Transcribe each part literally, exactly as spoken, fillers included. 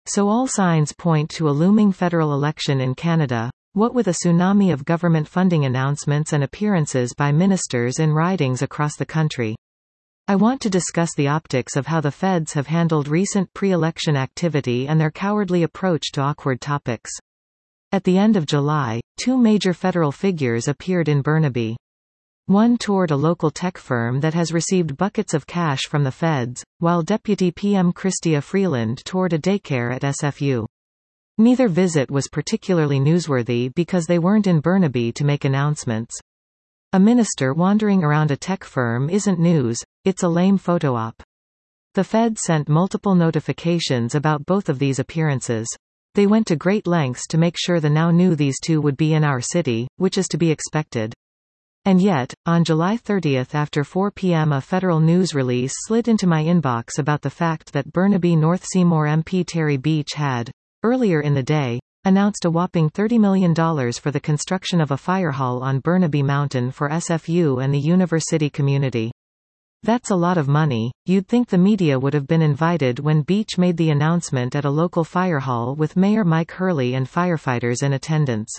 So all signs point to a looming federal election in Canada, what with a tsunami of government funding announcements and appearances by ministers in ridings across the country. I want to discuss the optics of how the feds have handled recent pre-election activity and their cowardly approach to awkward topics. At the end of July, two major federal figures appeared in Burnaby. One toured a local tech firm that has received buckets of cash from the feds, while Deputy P M Chrystia Freeland toured a daycare at S F U. Neither visit was particularly newsworthy because they weren't in Burnaby to make announcements. A minister wandering around a tech firm isn't news, it's a lame photo op. The feds sent multiple notifications about both of these appearances. They went to great lengths to make sure the Now knew these two would be in our city, which is to be expected. And yet, on July thirtieth after four p m a federal news release slid into my inbox about the fact that Burnaby North Seymour M P Terry Beach had, earlier in the day, announced a whopping thirty million dollars for the construction of a fire hall on Burnaby Mountain for S F U and the university community. That's a lot of money. You'd think the media would have been invited when Beach made the announcement at a local fire hall with Mayor Mike Hurley and firefighters in attendance.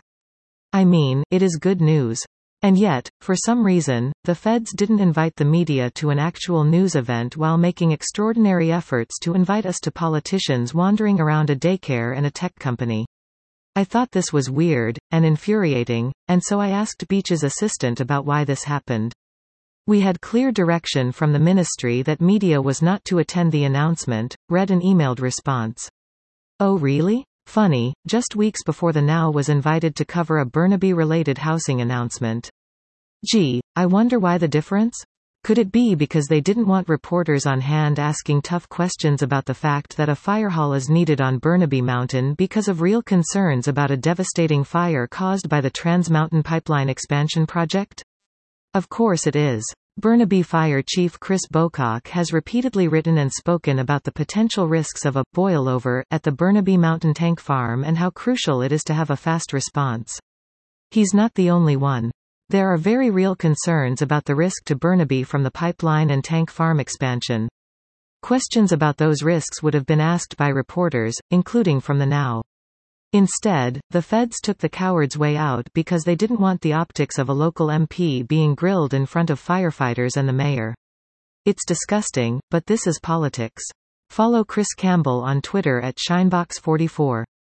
I mean, it is good news. And yet, for some reason, the feds didn't invite the media to an actual news event while making extraordinary efforts to invite us to politicians wandering around a daycare and a tech company. I thought this was weird, and infuriating, and so I asked Beach's assistant about why this happened. We had clear direction from the ministry that media was not to attend the announcement, read an emailed response. Oh really? Funny, just weeks before the Now was invited to cover a Burnaby-related housing announcement. Gee, I wonder why the difference? Could it be because they didn't want reporters on hand asking tough questions about the fact that a fire hall is needed on Burnaby Mountain because of real concerns about a devastating fire caused by the Trans Mountain Pipeline expansion project? Of course it is. Burnaby Fire Chief Chris Bocock has repeatedly written and spoken about the potential risks of a boilover at the Burnaby Mountain Tank Farm and how crucial it is to have a fast response. He's not the only one. There are very real concerns about the risk to Burnaby from the pipeline and tank farm expansion. Questions about those risks would have been asked by reporters, including from the Now. Instead, the feds took the coward's way out because they didn't want the optics of a local M P being grilled in front of firefighters and the mayor. It's disgusting, but this is politics. Follow Chris Campbell on Twitter at Shinebox forty-four.